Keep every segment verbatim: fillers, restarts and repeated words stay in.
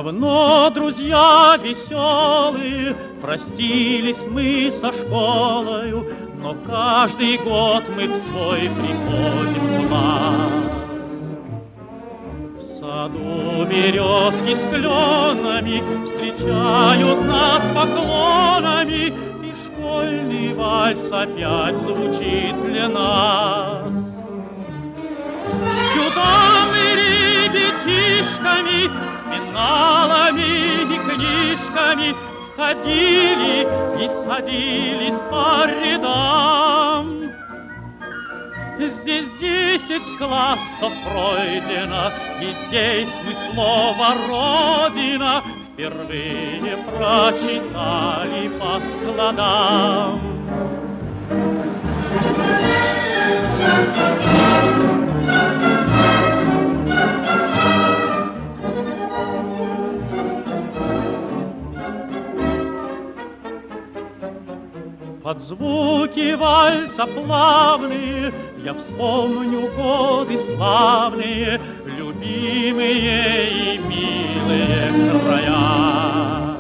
Давно, друзья веселые, простились мы со школою, но каждый год мы в свой приходим класс. В саду березки с кленами встречают нас поклонами, и школьный вальс опять звучит для нас. Сюда мы ребятишками с пеналами и книжками входили и садились по рядам. Здесь десять классов пройдено, и здесь мы слово «Родина» впервые прочитали по складам. Под звуки вальса плавные я вспомню годы славные, любимые и милые края.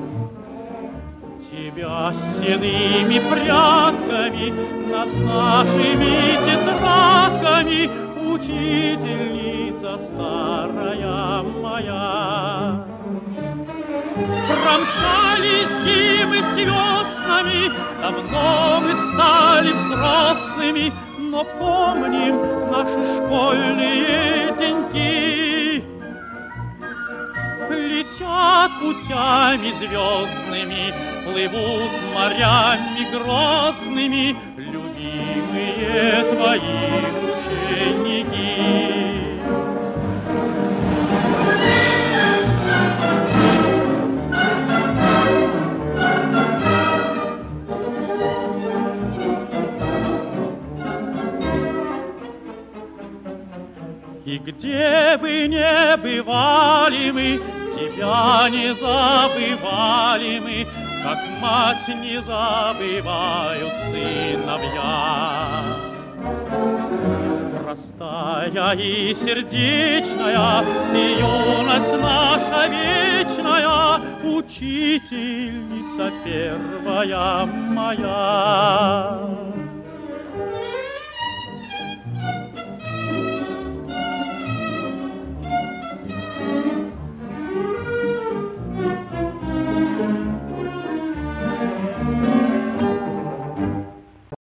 Тебя с седыми прядками над нашими тетрадками, учительница старая моя. Промчались зимы с веснами, давно мы стали взрослыми, но помним наши школьные деньки. Летят путями звездными, плывут морями грозными любимые твои ученики. И где бы ни бывали мы, тебя не забывали мы, как мать не забывают сыновья. Простая и сердечная, ты юность наша вечная, учительница первая моя.